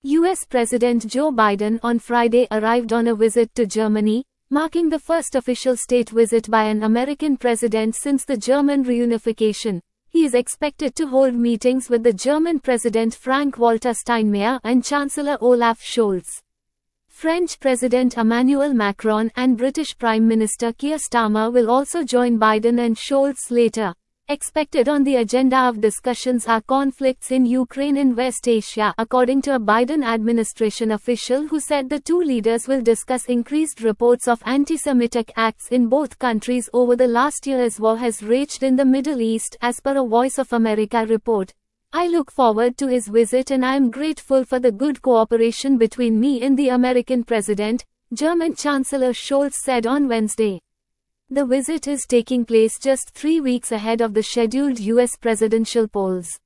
U.S. President Joe Biden on Friday arrived on a visit to Germany, marking the first official state visit by an American president since the German reunification. He is expected to hold meetings with the German President Frank-Walter Steinmeier and Chancellor Olaf Scholz. French President Emmanuel Macron and British Prime Minister Keir Starmer will also join Biden and Scholz later. Expected on the agenda of discussions are conflicts in Ukraine and West Asia, according to a Biden administration official who said the two leaders will discuss increased reports of anti-Semitic acts in both countries over the last year as war has raged in the Middle East, as per a Voice of America report. I look forward to his visit and I am grateful for the good cooperation between me and the American president, German Chancellor Scholz said on Wednesday. The visit is taking place just 3 weeks ahead of the scheduled U.S. presidential polls.